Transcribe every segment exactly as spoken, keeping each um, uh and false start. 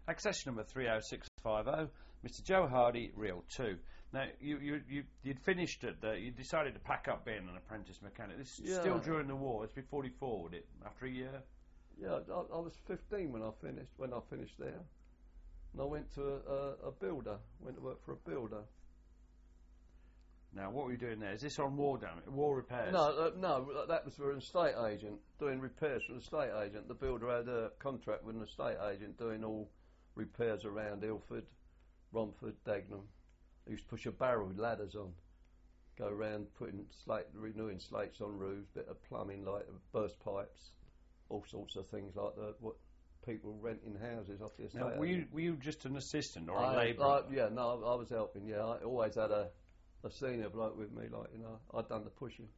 Accession number three oh six five oh, Mister Joe Hardy, Reel two. Now, you, you, you, you'd finished it, the, you decided to pack up being an apprentice mechanic. This is Yeah. still during the war, it's been forty-four, would it, after a year? Yeah, I, I was fifteen when I finished, when I finished there. And I went to a, a, a builder, went to work for a builder. Now, what were you doing there? Is this on war damage, war repairs? No, uh, no, that was for an estate agent, doing repairs for an estate agent. The builder had a contract with an estate agent doing all repairs around Ilford, Romford, Dagenham. They used to push a barrel with ladders on, go around putting slate, renewing slates on roofs, bit of plumbing like burst pipes, all sorts of things like that. What people renting houses off the estate Now, were you, agent. were you just an assistant or I- a labourer? I- yeah, no, I was helping. Yeah, I always had a, a senior bloke with me. Like you know, I'd done the pushing.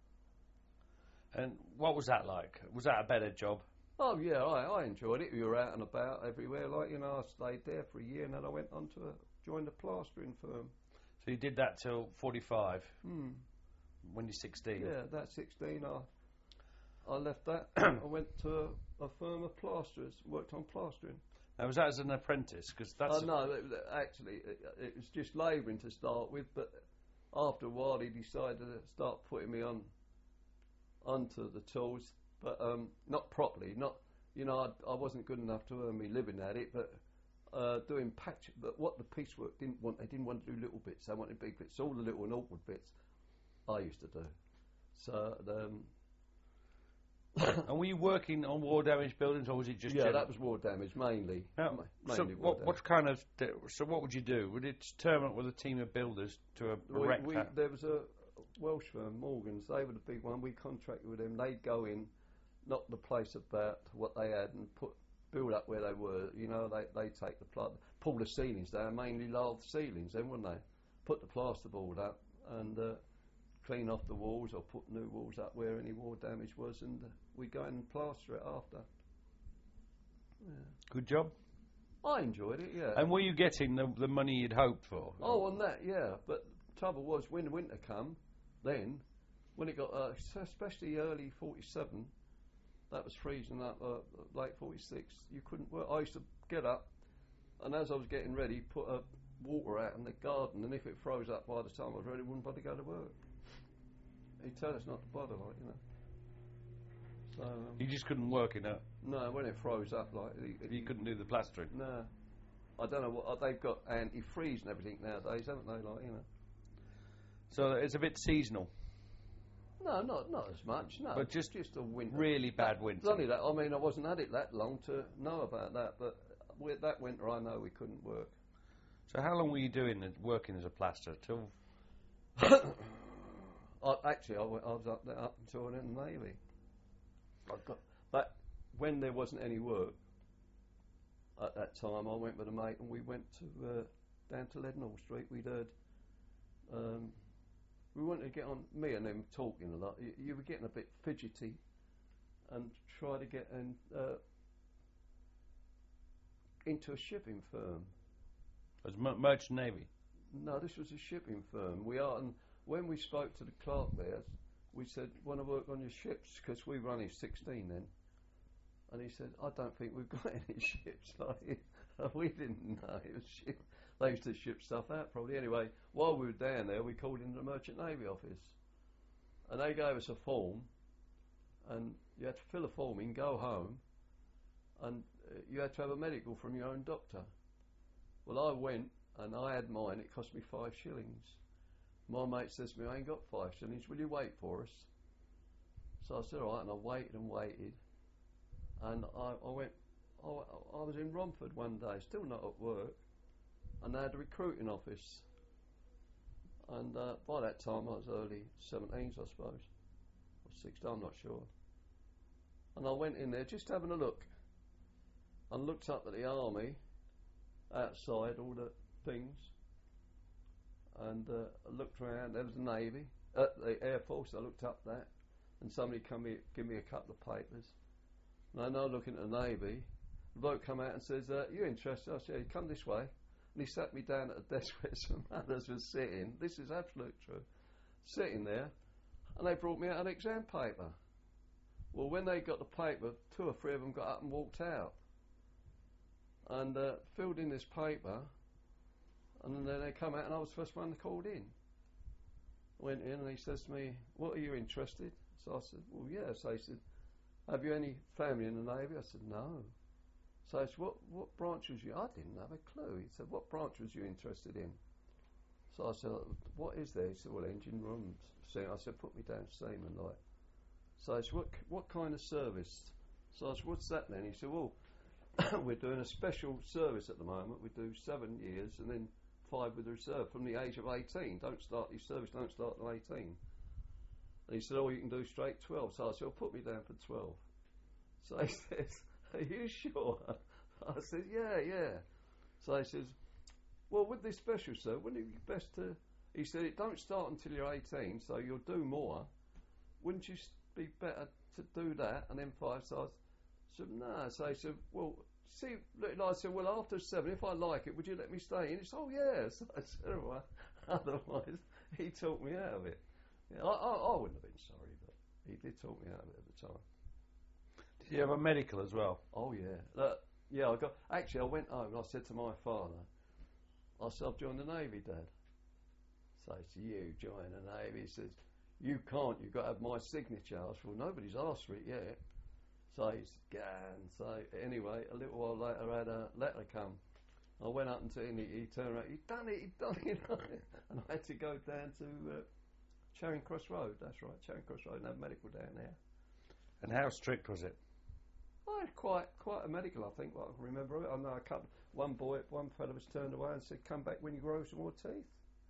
And what was that like? Was that a better job? Oh yeah, I, I enjoyed it. We were out and about everywhere. Like you know, I stayed there for a year, and then I went on to a, joined a plastering firm. So you did that till forty-five, Hmm. when you're sixteen? Yeah, that's sixteen. I I left that. I went to a, a firm of plasterers. Worked on plastering. Now, was that as an apprentice? Because that's... Oh no, it, it- actually, it, it was just labouring to start with. But after a while, he decided to start putting me on onto the tools, but um, not properly. Not you know, I, I wasn't good enough to earn me living at it, but. Uh, doing patch, but what the piecework didn't want, they didn't want to do little bits. They wanted big bits. All the little and awkward bits, I used to do. So, um, And were you working on war damaged buildings, or was it just... yeah, general? that was war damage mainly. Now, Ma- so mainly war what, damage. what kind of... So what would you do? Would it turn up with a team of builders to We- erect we, that? there was a Welsh firm, Morgans. They were the big one. We contracted with them. They'd go in, knock the place about what they had, and put build up where they were. You know, they they take the pla- pull the ceilings down, mainly lath ceilings. Then wouldn't they? Put the plasterboard up and uh, clean off the walls, or put new walls up where any war damage was, and uh, we go in and plaster it after. Yeah. Good job. I enjoyed it. Yeah. And were you getting the, the money you'd hoped for? Oh, on that, yeah. But the trouble was, when the winter come, then, when it got, uh, especially early forty-seven, that was freezing up, uh, late forty-six, you couldn't work. I used to get up, and as I was getting ready, put a water out in the garden, and if it froze up by the time I was ready, I wouldn't bother to go to work. He'd tell us not to bother, like, you know. So, um, You just couldn't work in it. no, when it froze up, like... It, You couldn't do the plastering. No. I don't know what... Uh, they've got anti-freeze and everything nowadays, haven't they, like, you know. So it's a bit seasonal. No, not not as much. No, But just just a winter. Really bad It's winter. only that. I mean, I wasn't at it that long to know about that. But with that winter, I know we couldn't work. So how long were you doing it, working as a plasterer? Till I, actually, I, went, I was up there up until I was in the Navy. I got, but when there wasn't any work at that time, I went with a mate and we went to uh, down to Leadenhall Street. We'd heard. Um, we wanted to get on, me and them talking a lot. You, you were getting a bit fidgety, and try to get in, uh, into a shipping firm. as mer- merchant navy? No, this was a shipping firm. We are, and when we spoke to the clerk there, we said, "Want to work on your ships?" Because we were only sixteen then, and he said, "I don't think we've got any ships." Like, we didn't know it was ship. They used to ship stuff out probably. Anyway, while we were down there, we called into the merchant navy office, and they gave us a form, and you had to fill a form in, go home, and uh, you had to have a medical from your own doctor. Well, I went and I had mine. It cost me five shillings. My mate says to me, "I ain't got five shillings. Will you wait for us?" So I said, "All right," and I waited and waited, and I, I went. I, I was in Romford one day, still not at work, and they had a recruiting office. And uh, by that time, I was early seventeens, I suppose, or sixteen. I'm not sure. And I went in there just having a look, and looked up at the army outside, all the things, and uh, I looked around. There was the Navy, uh, the Air Force. I looked up that, and somebody come me, give me a couple of papers. And I know looking at the Navy, the bloke come out and says, uh, "You interested?" I said, "Come this way." And he sat me down at a desk where some others were sitting. This is absolute true. Sitting there, and they brought me out an exam paper. Well, when they got the paper, two or three of them got up and walked out. and uh, filled in this paper, and then they come out, and I was the first one called in. Went in, and he says to me, "What, are you interested?" So I said, "Well, yeah." So he said, "Have you any family in the Navy?" I said, "No." So he said, what, what branch was you? I didn't have a clue. He said, "What branch was you interested in?" So I said, "What is there?" He said, "Well, engine rooms." So I said, "Put me down seaman, like." So I said, what, what kind of service? So I said, "What's that then?" He said, "Well, we're doing a special service at the moment. We do seven years and then five with the reserve from the age of eighteen. Don't start your service, don't start till eighteen. And he said, "Oh, you can do straight twelve." So I said, "Well, put me down for twelve." So he says, "Are you sure?" I said, "Yeah, yeah." So he says, "Well, with this special, sir, wouldn't it be best to..." He said, "It don't start until you're eighteen, so you'll do more. Wouldn't you be better to do that and then five?" So I said, "No." So he said, "Well, see," I said, "Well, after seven, if I like it, would you let me stay?" And he said, "Oh, yeah." So I said, "All right." Otherwise, he talked me out of it. Yeah, I, I, I wouldn't have been sorry, but he did talk me out of it at the time. Did you have a medical as well? Oh, yeah. Look, yeah, I got... Actually, I went home and I said to my father, I said, "I've joined the Navy, Dad." So he said, "You join the Navy?" He says, "You can't, you've got to have my signature." I said, "Well, nobody's asked for it yet." So he said, "Gan." So anyway, a little while later, I had a letter come. I went up and to him, he, he turned around, "He'd done it, he'd done it." And I had to go down to uh, Charing Cross Road, that's right, Charing Cross Road, and have medical down there. And how strict was it? I had quite quite a medical, I think, what I can remember. I know a couple, one boy, one fellow was turned away and said, "Come back when you grow some more teeth."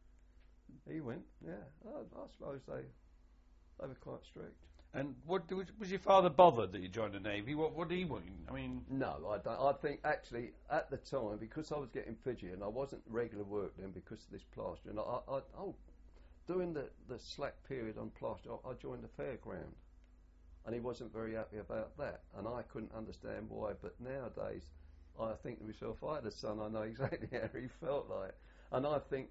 He went, yeah. I, I suppose they they were quite strict. And what was, was your father bothered that you joined the Navy? What what did he want? I mean, no, I don't. I think actually at the time, because I was getting fidgety and I wasn't regular work then because of this plaster, and I, I, I oh, during the, the slack period on plaster, I, I joined the fairground, and he wasn't very happy about that, and I couldn't understand why. But nowadays, I think to myself, if I had a son, I know exactly how he felt like, and I think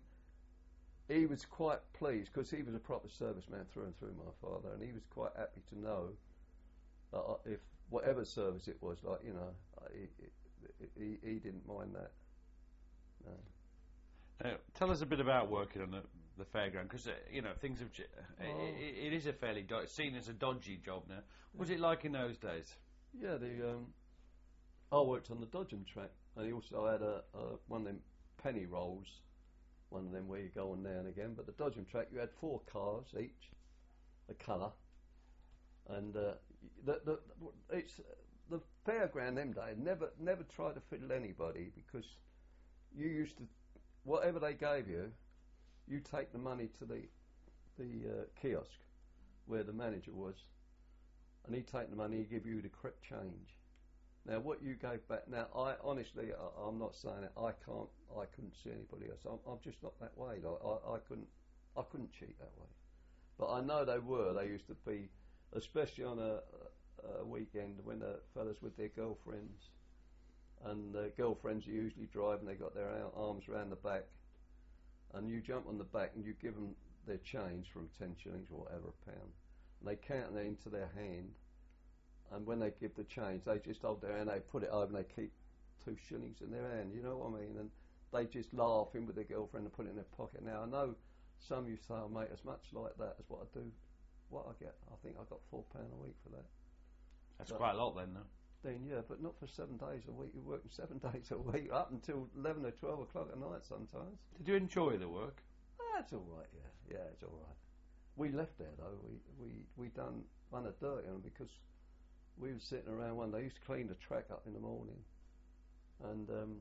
he was quite pleased because he was a proper serviceman through and through, my father, and he was quite happy to know that uh, if whatever service it was, like, you know, uh, he, he, he didn't mind that. No. Now, tell us a bit about working on the, the fairground, because uh, you know things have. Uh, Oh. it, it is a fairly do- seen as a dodgy job now. What was it like in those days? Yeah, the um, I worked on the Dodgem track, and he also had a, a one of them penny rolls. One of them where you go on now and again, but the Dodgem track, you had four cars each, a colour, and uh, the, the, it's the fairground them days never never tried to fiddle anybody, because you used to, whatever they gave you, you take the money to the the uh, kiosk where the manager was, and he'd take the money, he'd give you the correct change. Now, what you gave back, now, I honestly, I, I'm not saying it, I can't, I couldn't see anybody else. I'm, I'm just not that way. Like, I, I couldn't, I couldn't cheat that way. But I know they were. They used to be, especially on a, a weekend when the fellas with their girlfriends, and the girlfriends are usually driving, they got their arms around the back, and you jump on the back and you give them their change from ten shillings or whatever a pound, and they count it into their hand. And when they give the change, they just hold their hand, they put it over and they keep two shillings in their hand, you know what I mean? And they just laugh in with their girlfriend and put it in their pocket. Now, I know some of you say, "Oh, mate, as much like that as what I do." What I get, I think I got four pounds a week for that. That's So quite a lot then, though. Then, yeah, but not for seven days a week. You're working seven days a week, up until eleven or twelve o'clock at night sometimes. Did you enjoy the work? That's all right, yeah. Yeah, it's all right. We left there, though. We we, we done run a dirty on them because we were sitting around one day. They used to clean the track up in the morning, and um,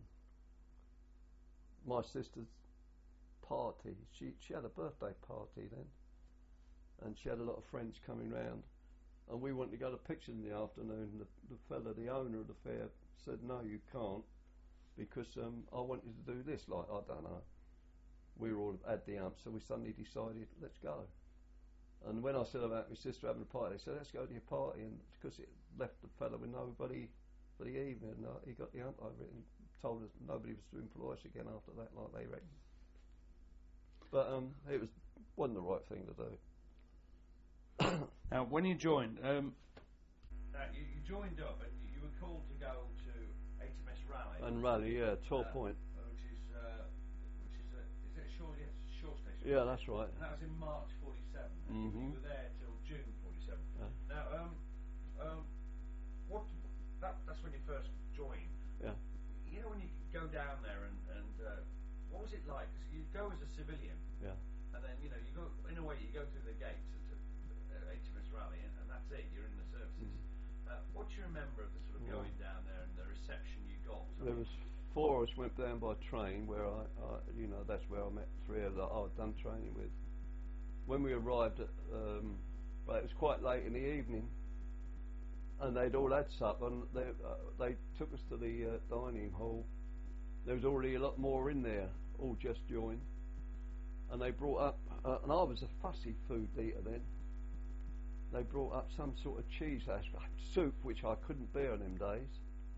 my sister's party, she she had a birthday party then, and she had a lot of friends coming round, and we wanted to go to pictures in the afternoon. The, the fella, the owner of the fair, said, "No, you can't, because um, I want you to do this." Like, I don't know. We were all at the ump, so we suddenly decided, let's go. And when I said about my sister having a party, they said, "Let's go to your party," and because it left the fella with nobody for the evening, and uh, he got the ump over it and told us nobody was to employ us again after that, like they reckon. But um, it was wasn't the right thing to do. Now, when you joined, um, uh, you, you joined up and you, you were called to go to H M S Raleigh. And rally, yeah, twelve Uh, point. which is uh, which is a is it a shore? Yes, it's a shore station. Yeah, that's right. And that was in March forty-seven. And you, Mhm. you were there till June forty-seven. Yeah. Now, um, um, what that that's when you first joined. Yeah. You know when you go down there and and uh, what was it like? 'Cause you go as a civilian. Yeah. And then you know you go in a way you go through the gates at uh, H M S Raleigh and, and that's it. You're in the services. Mm. Uh, what do you remember of the sort of Well, going down there and the reception you got? I There mean, was four of us went down by train where I, I you know, that's where I met three of that I'd done training with. When we arrived at, um, well, it was quite late in the evening, and they'd all had supper, and they uh, they took us to the uh, dining hall. There was already a lot more in there, all just joined, and they brought up, uh, and I was a fussy food eater then. They brought up some sort of cheese hash soup, which I couldn't bear in them days.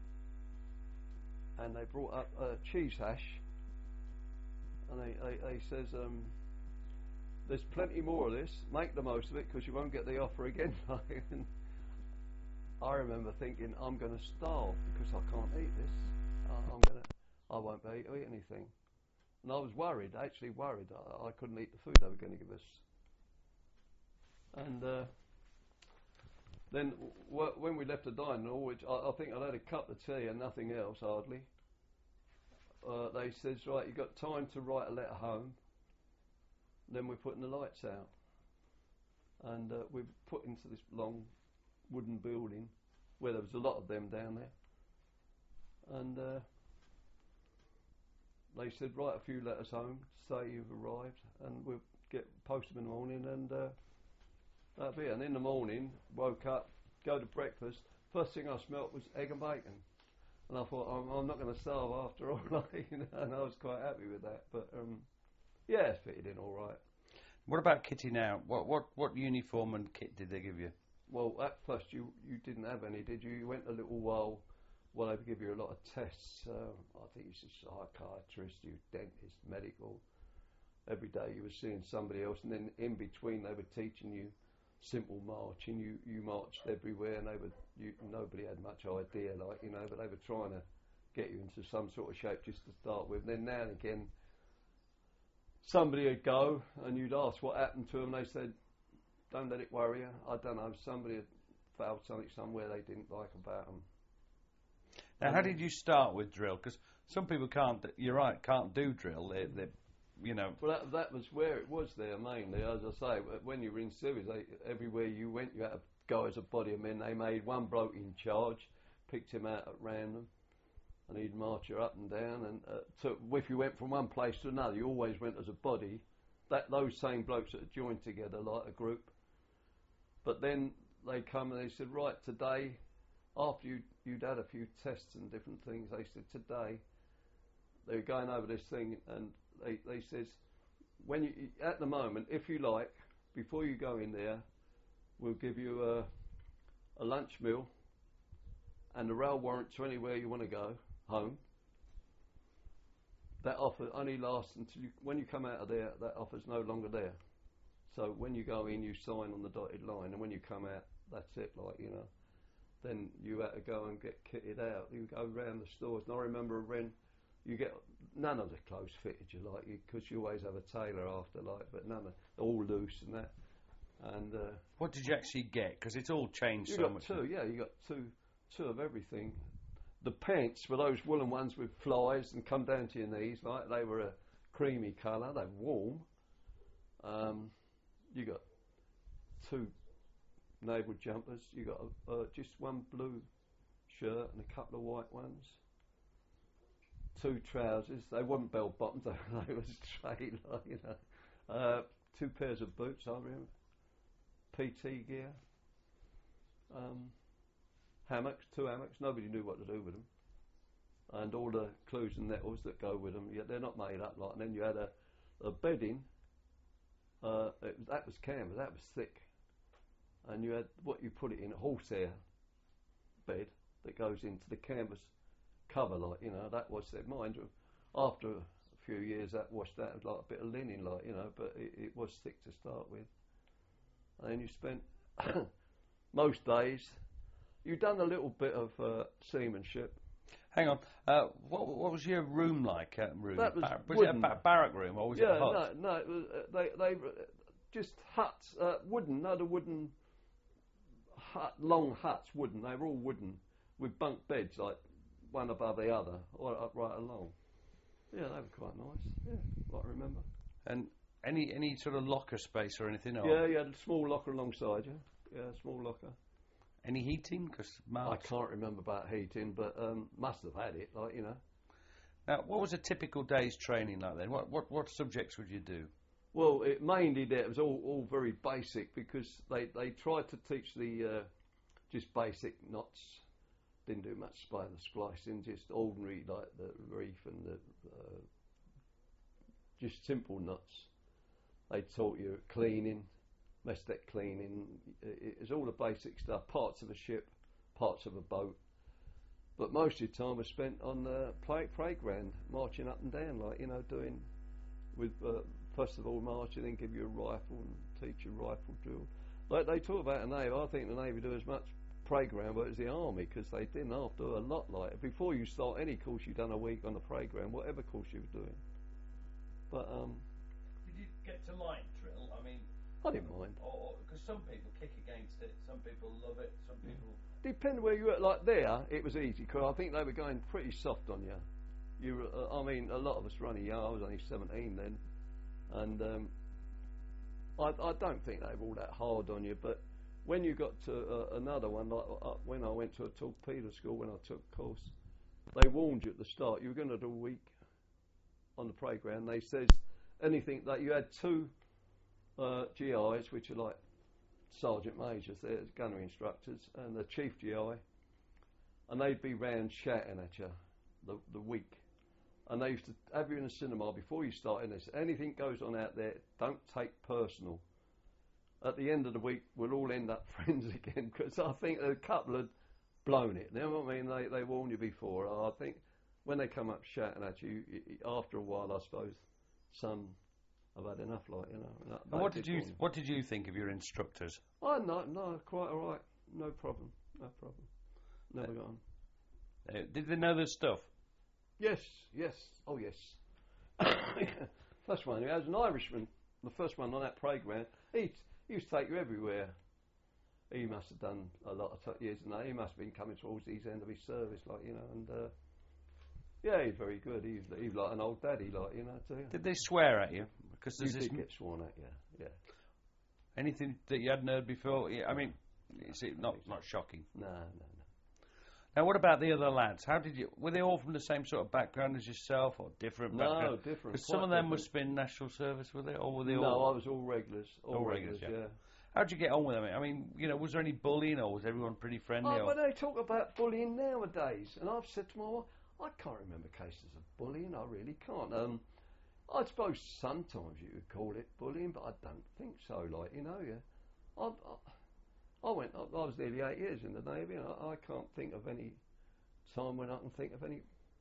And they brought up uh, cheese hash, and they, they, they says, um, there's plenty more of this, make the most of it, because you won't get the offer again. And I remember thinking, I'm going to starve, because I can't eat this. Uh, I'm gonna, I won't be able to eat anything. And I was worried, actually worried, I, I couldn't eat the food they were going to give us. And uh, then w- when we left the dining hall, which I, I think I'd had a cup of tea and nothing else hardly, uh, they says, right, you've got time to write a letter home. Then we're putting the lights out. And uh, we're put into this long wooden building where there was a lot of them down there. And uh, they said, write a few letters home, say you've arrived, and we'll get post them in the morning, and uh, that'd be it. And in the morning, woke up, go to breakfast. First thing I smelt was egg and bacon, and I thought, I'm, I'm not going to starve after all. Like, you know, and I was quite happy with that. But um, yeah, it's fitted in all right. what about kitting out? What what what uniform and kit did they give you? Well, at first you you didn't have any, did you? You went a little while. Well, they give you a lot of tests. Uh, I think it's a psychiatrist, you dentist, medical. Every day you were seeing somebody else, and then in between they were teaching you simple marching. You you marched everywhere, and they would you, nobody had much idea, like you know, but they were trying to get you into some sort of shape just to start with. And then now and again, somebody would go, and you'd ask what happened to them. They said, "Don't let it worry you. I don't know. Somebody had found something somewhere they didn't like about them." Now, how did you start with drill? Because some people can't. You're right, can't do drill. They, they, you know. Well, that, that was where it was there mainly. As I say, when you were in civils, they, everywhere you went, you had to go as a body of men. They made one bloke in charge, picked him out at random, and he'd march you up and down. And uh, so if you went from one place to another, you always went as a body. That those same blokes that joined together like a group. But then they come and they said, right, today, after you'd, you'd had a few tests and different things, they said, today, they were going over this thing, and they, they says, when you, at the moment, if you like, before you go in there, we'll give you a, a lunch meal and a rail warrant to anywhere you want to go home. That offer only lasts until you, when you come out of there, that offer's no longer there. So when you go in, you sign on the dotted line, and when you come out, that's it, like, you know. Then you had to go and get kitted out. You go round the stores, and I remember when you get none of the clothes fitted you like, because you, you always have a tailor after, like, but none of all loose and that. And uh, what did you actually get? Because it's all changed you so got much. two, yeah, you got two, two of everything. The pants were those woolen ones with flies and come down to your knees, like they were a creamy colour. They were warm. Um, you got two naval jumpers. You got uh, just one blue shirt and a couple of white ones. Two trousers. They weren't bell bottoms. They were straight, like, you know. Uh, two pairs of boots. I remember. P T gear. Um, hammocks. Two hammocks. Nobody knew what to do with them. And all the clews and nettles that go with them. Yeah, they're not made up like. And then you had a, a bedding. Uh, it was, that was canvas. That was thick. And you had what you put it in, a horsehair bed that goes into the canvas cover, like, you know, that was it. Mind, after a few years that washed out like a bit of linen, like, you know, but it, it was thick to start with. And then you spent most days, you'd done a little bit of uh, seamanship. Hang on. Uh, what, what was your room like? Uh, room? That was Bar- was wooden. it a ba- barrack room or was yeah, it a hut? no, no, it was, uh, they they uh, just huts, uh, wooden, no, the wooden hut, long huts, wooden. They were all wooden with bunk beds, like one above the other, or up right along. Yeah, they were quite nice. Yeah, I remember. And any any sort of locker space or anything? Or Yeah, you had a small locker alongside you. Yeah, a small locker. any heating? Because I can't remember about heating, but um, must have had it, like, you know. Now, what was a typical day's training like then? What what what subjects would you do? Well, it mainly did, it was all, all very basic because they, they tried to teach the uh, just basic knots. Didn't do much spider splicing, just ordinary like the reef and the uh, just simple knots. They taught you cleaning, mess deck cleaning. It, it was all the basic stuff. Parts of a ship, parts of a boat. But most of the time was spent on the play, playground, marching up and down, like, you know, doing with uh, first of all marching, then give you a rifle and teach you rifle drill. Like they talk about the Navy, I think the Navy do as much playground work as the Army because they didn't have to do a lot like it. Before you start any course, you've done a week on the playground, whatever course you were doing. But um, Did you get to line drill? I mean, I didn't mind. because some people kick against it, some people love it, some people. Depending where you were, like there, it was easy because I think they were going pretty soft on you. You, were, uh, I mean, a lot of us were only young. I was only seventeen then, and um, I, I don't think they were all that hard on you. But when you got to uh, another one, like uh, when I went to a torpedo school, when I took a course, they warned you at the start you were going to do a week on the playground. They says anything that you had two uh, G Is, which are like sergeant majors, they're gunnery instructors, and the chief G I, and they'd be round shouting at you the the week. And they used to have you in the cinema before you started this. Anything goes on out there, don't take personal. At the end of the week, we'll all end up friends again because I think a couple had blown it. You know what I mean? They they warned you before. I think when they come up shouting at you, y- y- after a while, I suppose some have had enough, like, you know. And that, And what that did you warn what did you think of your instructors? Oh, no, no, quite all right. No problem. No problem. Never got on. Uh, did they know their stuff? Yes, yes, oh yes. First one, he was an Irishman, the first one on that playground. He, he used to take you everywhere. He must have done a lot of t- years and that. He must have been coming towards the end of his service, like, you know, and uh, yeah, he's very good. He's, he's like an old daddy, like, you know, too. Did they swear at you? Because You there's this did get sworn at, yeah, yeah. anything that you hadn't heard before. Yeah, I mean, is it not not shocking? No, no, no. Now, what about the other lads? How did you? Were they all from the same sort of background as yourself, or different No, background? different. Because some quite of them different. must have been national service, were they, or were they No, all? I was all regulars. All, All regulars, regulars, yeah. How'd you get on with them? I mean, you know, was there any bullying, or was everyone pretty friendly? Oh, or? but they talk about bullying nowadays, and I've said to my wife, I can't remember cases of bullying. I really can't. Um, I suppose sometimes you could call it bullying, but I don't think so. Like, you know, yeah. I, I, I went. I, I was nearly eight years in the Navy, and I, I can't think of any time when I can think of any.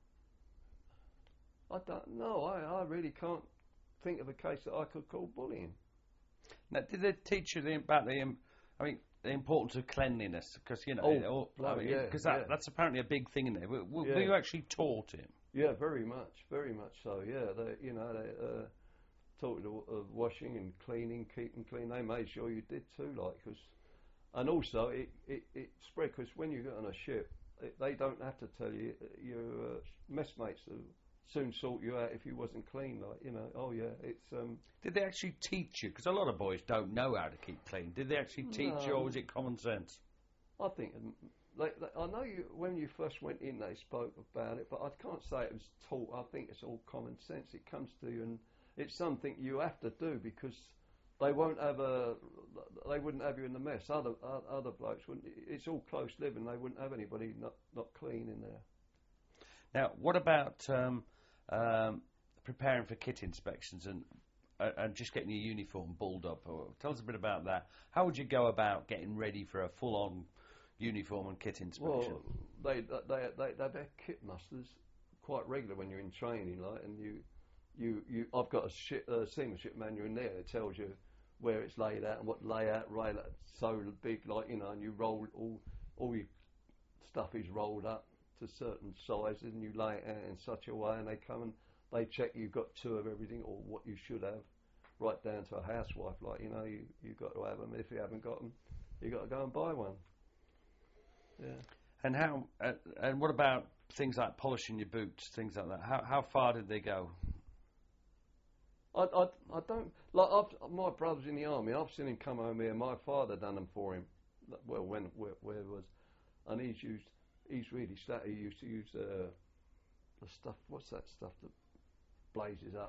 I don't know. I, I really can't think of a case that I could call bullying. Now, did they teach you the, about the, um, I mean, the importance of cleanliness? Because you know, Oh, it all- I bloody mean, yeah, 'cause that, yeah. that's apparently a big thing in there. Were, were, Yeah. were you actually taught it? Yeah, very much, very much so. Yeah, they, you know, they uh, taught you the, uh, washing and cleaning, keeping clean. They made sure you did too, like, cause, and also it it, it spread because when you get on a ship, it, they don't have to tell you. uh, Your uh, messmates will soon sort you out if you wasn't clean, like, you know. Oh yeah, it's um. Did they actually teach you? Because a lot of boys don't know how to keep clean. Did they actually teach you, No. or was it common sense? I think, um, like, like, I know you when you first went in, they spoke about it, but I can't say it was taught. I think it's all common sense. It comes to you, and it's something you have to do because they won't have a, they wouldn't have you in the mess. Other uh, other blokes wouldn't. It's all close living. They wouldn't have anybody not not clean in there. Now, what about um, um, preparing for kit inspections and uh, and just getting your uniform balled up? Or tell us a bit about that. How would you go about getting ready for a full-on uniform and kit inspection? Well, they they they they have kit musters quite regular when you're in training, like, and you you you. I've got a ship, uh, seamanship manual in there that tells you where it's laid out and what layout, layout so big, like, you know, and you roll all all your stuff is rolled up to certain sizes, and you lay it out in such a way, and they come and they check you've got two of everything or what you should have, right down to a housewife. Like, you know, you you've got to have them. If you haven't got them, you got to go and buy one. Yeah. And how? Uh, and what about things like polishing your boots, things like that? How how far did they go? I, I, I don't like. I've, my brother's in the army. I've seen him come home here. My father done them for him. Well, when where, where it was, and he's used. He's really stat. He used to use uh, the stuff. What's that stuff that blazes up?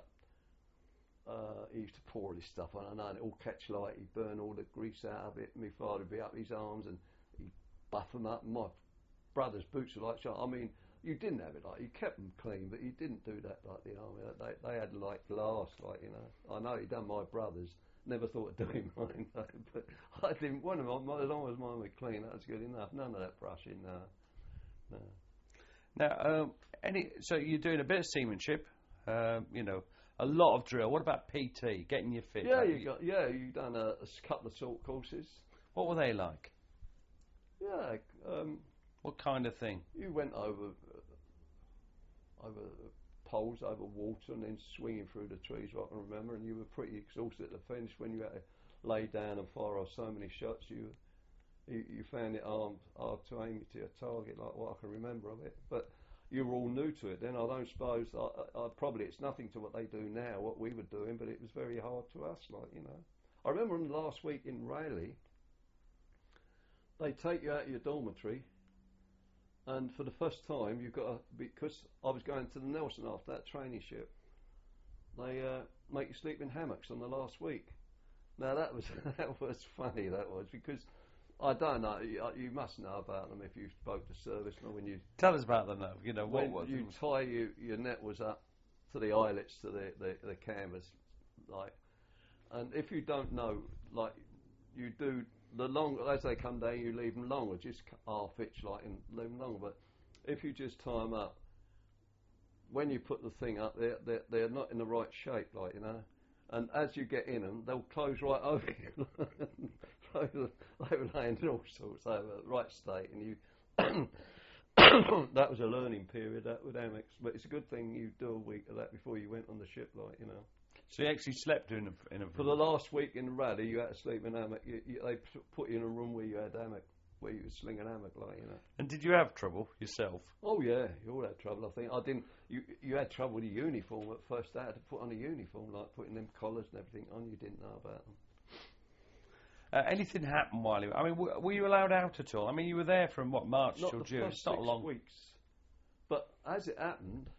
Uh, he used to pour this stuff on, and it all catch light. He'd burn all the grease out of it. My father would be up his arms, and he'd buff them up. And my brother's boots were like, I mean, you didn't have it like, you kept them clean, but you didn't do that like the army. They, they had like glass, like, you know. I know he done my brother's, never thought of doing mine, though, but I didn't want them, as long as mine were clean, that was good enough. None of that brushing, no. no. Now, um, any, so you're doing a bit of seamanship, um, you know, a lot of drill. What about P T, getting your fit? Yeah, you got, yeah, you done a, a couple of salt courses. What were they like? Yeah, um, what kind of thing? You went over uh, over poles, over water, and then swinging through the trees, I can remember, and you were pretty exhausted at the finish when you had to lay down and fire off so many shots. You you, you found it hard, hard to aim to your target, like what I can remember of it. But you were all new to it then. I don't suppose, I, I, probably it's nothing to what they do now, what we were doing, but it was very hard to us, like, you know. I remember last week in Rayleigh, they take you out of your dormitory, and for the first time, you've got to, because I was going to the Nelson after that training ship, they uh, make you sleep in hammocks on the last week. Now that was that was funny, that was, because I don't know, you, you must know about them if you spoke to servicemen. When you tell us about them, though. You know what when was you tie you, your net was up to the eyelets to the, the the canvas, like, and if you don't know, like, you do. The long as they come down, you leave them longer, just half itch, like, and leave them longer. But if you just tie them up, when you put the thing up, they're they're, they're not in the right shape, like, you know. And as you get in them, they'll close right over you. They were laying in all sorts over the right state, and you. That was a learning period, that with hammocks. But it's a good thing you do a week of that before you went on the ship, like, you know. So you actually slept in a, in a For the last week in the rally, you had to sleep in a hammock. You, you, they put you in a room where you had hammock, where you would sling an hammock, like, you know. And did you have trouble yourself? Oh yeah, you all had trouble. I think I didn't. You you had trouble with the uniform at first. I had to put on a uniform, like putting them collars and everything on. You didn't know about them. Uh, anything happened while you? I mean, w- were you allowed out at all? I mean, you were there from what, March not till the June. First It's not six long. weeks. But as it happened,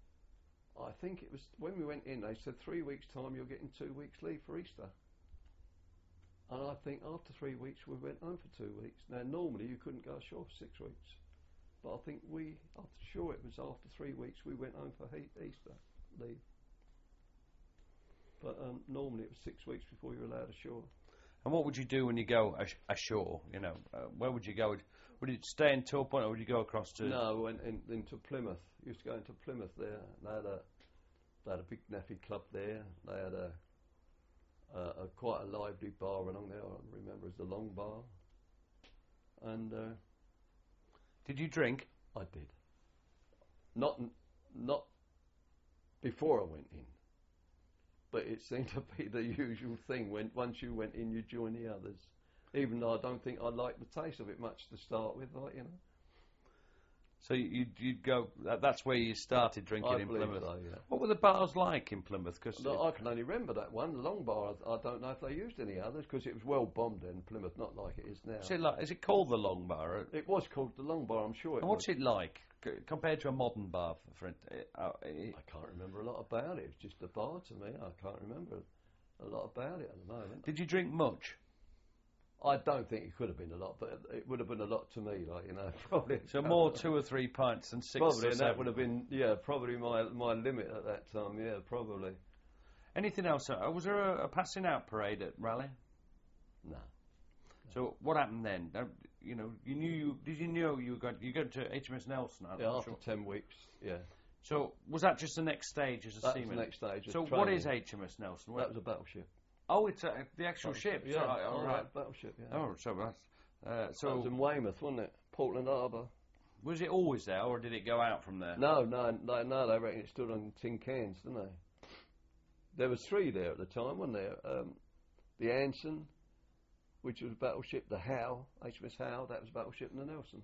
I think it was when we went in. They said three weeks' time you're getting two weeks leave for Easter. And I think after three weeks we went home for two weeks. Now normally you couldn't go ashore for six weeks, but I think we, I'm sure it was after three weeks we went home for he- Easter leave. But um, normally it was six weeks before you were allowed ashore. And what would you do when you go ash- ashore? You know, uh, where would you go? Would, would you stay in Torpoint, or would you go across to? No, we went in, into Plymouth. Used to go into Plymouth there. They had a, they had a big Neffy club there. They had a, a, a quite a lively bar along there. I remember as the Long Bar. And uh, did you drink? I did. Not not before I went in. But it seemed to be the usual thing. When once you went in, you joined the others. Even though I don't think I liked the taste of it much to start with, like, you know. So you'd, you'd go. That, that's where you started drinking I in believe Plymouth. So, yeah. What were the bars like in Plymouth? Cause No, I can only remember that one, the Long Bar. I, I don't know if they used any others because it was well bombed in Plymouth, not like it is now. is it like? Is it called the Long Bar? It was called the Long Bar, I'm sure it And what's was. it like c- compared to a modern bar? For, for it, uh, it, I can't remember a lot about it. It was just a bar to me. I can't remember a lot about it at the moment. did you drink much? I don't think it could have been a lot, but it would have been a lot to me, like, you know, probably. So more two or three pints than six Probably, or and seven. that would have been, yeah, probably my my limit at that time, yeah, probably. Anything else? Uh, was there a, a passing out parade at Raleigh? No. So what happened then? Uh, you know, you knew you did you know you were going you go to H M S Nelson? I'm Yeah, not after sure. ten weeks, yeah. So was that just the next stage as a That was seaman? the next stage. of So what training. is H M S Nelson? That was a battleship. Oh, it's uh, the actual That- ship. Yeah, So, all all right. right, battleship, yeah. Oh, so that's uh, That so was in Weymouth, wasn't it? Portland Harbour. Was it always there, or did it go out from there? No, no, no, no. They reckon it stood on tin cans, didn't they? There was three there at the time, wasn't there? Um, the Anson, which was a battleship. The Howe, H M S Howe, that was a battleship, and the Nelson.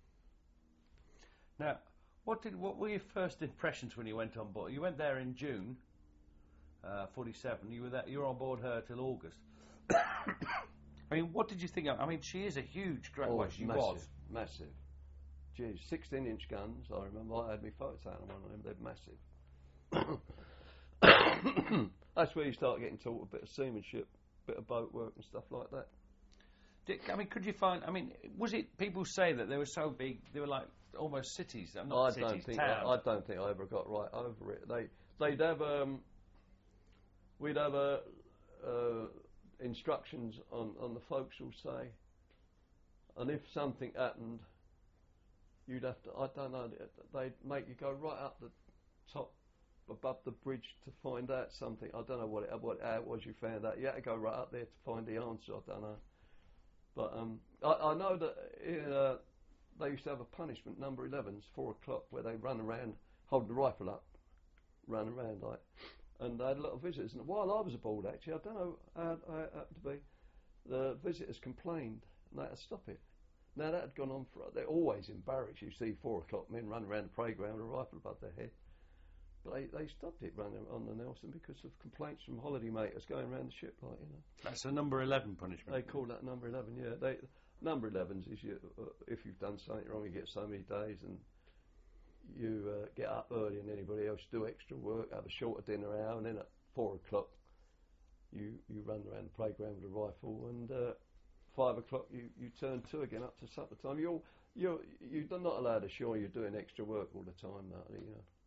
Now, what did what were your first impressions when you went on board? You went there in June, uh, forty-seven. You were there. You were on board her till August. I mean, what did you think of? I mean, she is a huge, great. Oh, Well, she massive, was massive. Geez, sixteen-inch guns. I remember I had my photos out on one of them. They're massive. That's where you start getting taught a bit of seamanship, bit of boat work and stuff like that. Did, I mean, could you find? I mean, was it? People say that they were so big, they were like almost cities. Not I cities, don't think towns. I, I don't think I ever got right over it. They they'd have um, we'd have a, uh, instructions on on the forecastle say, and if something happened, you'd have to. I don't know. They'd make you go right up the top above the bridge to find out something. I don't know what it what how it was you found out. You had to go right up there to find the answer. I don't know. But um, I, I know that in, uh, they used to have a punishment, number elevens, four o'clock, where they run around, hold the rifle up, run around like, and they had a lot of visitors. And while I was aboard, actually, I don't know how, how it happened to be, the visitors complained, and they had to stop it. Now that had gone on for, they're always in barracks. You see four o'clock men run around the parade ground with a rifle above their head. But they, they stopped it running on the Nelson because of complaints from holiday makers going around the ship, like, you know. That's a number eleven punishment. They call that number eleven, yeah. They, number elevens is you, uh, if you've done something wrong, you get so many days, and you uh, get up earlier than anybody else, do extra work, have a shorter dinner hour, and then at four o'clock you you run around the playground with a rifle, and uh, five o'clock you, you turn to again up to supper time. You're you're you're not allowed ashore. You're doing extra work all the time, that, you know.